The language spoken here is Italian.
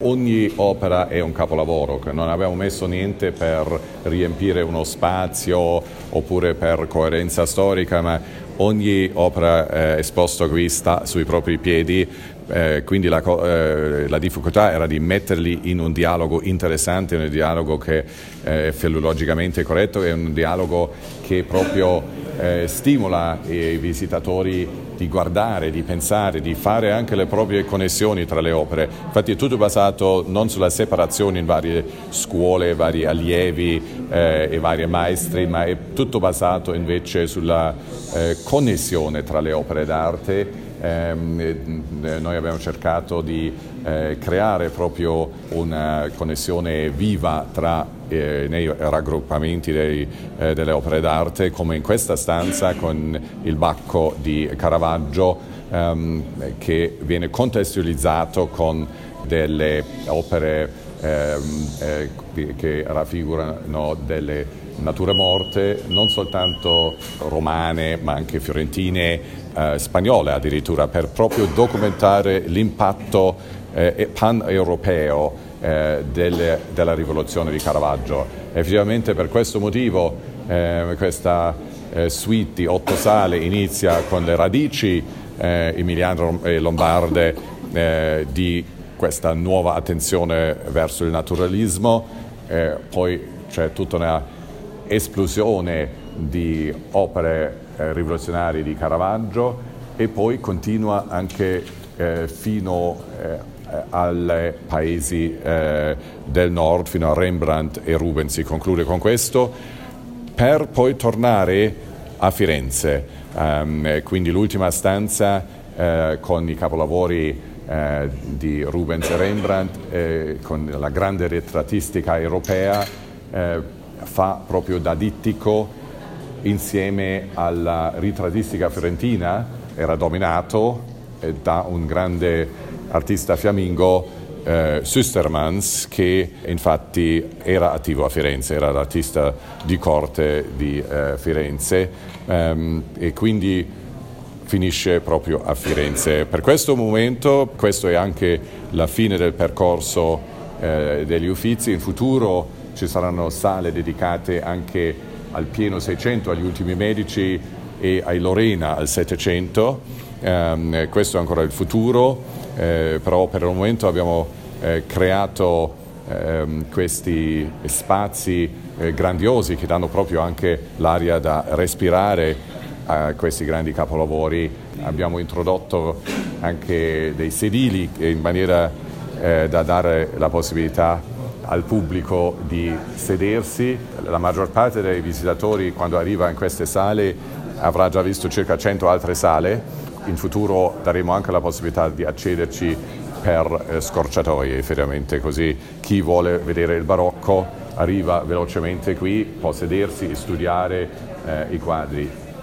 ogni opera è un capolavoro, che non abbiamo messo niente per riempire uno spazio oppure per coerenza storica, ma ogni opera esposta qui sta sui propri piedi, quindi la difficoltà era di metterli in un dialogo interessante, un dialogo che è filologicamente corretto, è un dialogo che proprio stimola i visitatori di guardare, di pensare, di fare anche le proprie connessioni tra le opere. Infatti è tutto basato non sulla separazione in varie scuole, vari allievi e vari maestri, ma è tutto basato invece sulla connessione tra le opere d'arte. Noi abbiamo cercato di creare proprio una connessione viva tra nei raggruppamenti delle opere d'arte, come in questa stanza con il Bacco di Caravaggio, che viene contestualizzato con delle opere che raffigurano delle nature morte, non soltanto romane ma anche fiorentine, spagnole addirittura, per proprio documentare l'impatto pan-europeo della rivoluzione di Caravaggio. Effettivamente per questo motivo questa suite di 8 sale inizia con le radici emiliane e lombarde di questa nuova attenzione verso il naturalismo, poi c'è tutta una esplosione di opere rivoluzionarie di Caravaggio e poi continua anche fino ai paesi del nord, fino a Rembrandt e Rubens. Si conclude con questo per poi tornare a Firenze, quindi l'ultima stanza con i capolavori di Rubens e Rembrandt, con la grande ritrattistica europea, fa proprio da dittico insieme alla ritrattistica fiorentina. Era dominato da un grande artista fiammingo, Sustermans, che infatti era attivo a Firenze, era l'artista di corte di Firenze, e quindi finisce proprio a Firenze. Per questo momento, questo è anche la fine del percorso degli Uffizi. In futuro ci saranno sale dedicate anche al pieno Seicento, agli ultimi Medici e ai Lorena al Settecento. Questo è ancora il futuro, però per il momento abbiamo creato questi spazi grandiosi che danno proprio anche l'aria da respirare a questi grandi capolavori. Abbiamo introdotto anche dei sedili in maniera da dare la possibilità al pubblico di sedersi. La maggior parte dei visitatori, quando arriva in queste sale, avrà già visto circa 100 altre sale. In futuro daremo anche la possibilità di accederci per scorciatoie, effettivamente, così chi vuole vedere il barocco arriva velocemente qui, può sedersi e studiare i quadri.